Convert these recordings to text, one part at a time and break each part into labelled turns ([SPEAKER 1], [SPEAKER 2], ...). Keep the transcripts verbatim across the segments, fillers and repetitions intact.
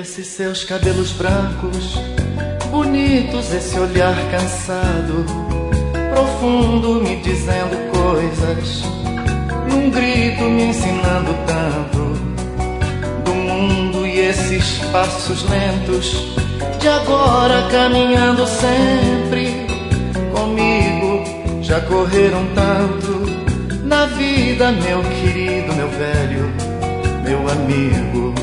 [SPEAKER 1] Esses seus cabelos brancos, bonitos, esse olhar cansado, profundo, me dizendo coisas, num grito me ensinando tanto do mundo. E esses passos lentos de agora caminhando sempre comigo, já correram tanto na vida, meu querido, meu velho, meu amigo.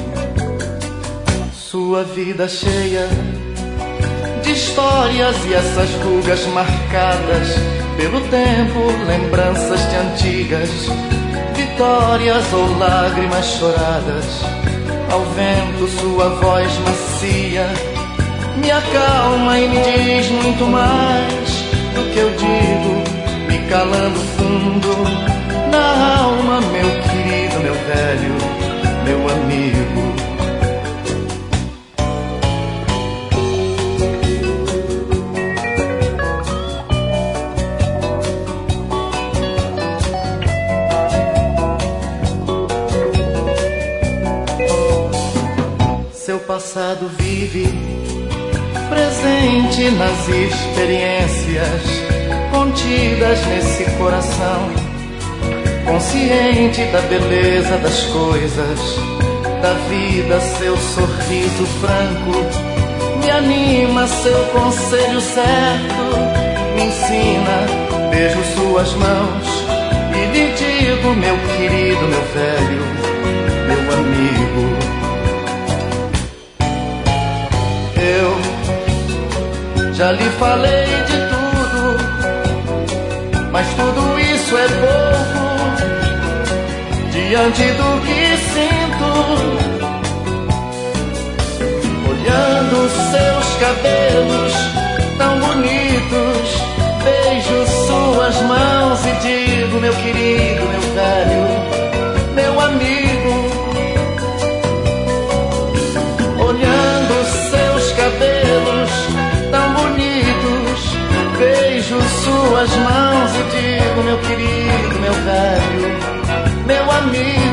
[SPEAKER 1] Sua vida cheia de histórias e essas rugas marcadas pelo tempo, lembranças de antigas vitórias ou lágrimas choradas. Ao vento sua voz macia me acalma e me diz muito mais do que eu digo, me calando fundo na alma, meu querido, meu velho, meu amigo. Seu passado vive presente nas experiências contidas nesse coração, consciente da beleza das coisas, da vida. Seu sorriso franco me anima, seu conselho certo me ensina. Beijo suas mãos e lhe digo, meu querido, meu velho, meu amigo. Eu já lhe falei de tudo, mas tudo isso é pouco diante do que sinto. Olhando seus cabelos tão bonitos, beijo suas mãos e digo, meu querido, meu velho, meu amigo. Olhando seus cabelos tão bonitos, beijo suas mãos e digo, meu querido, meu velho, meu amigo.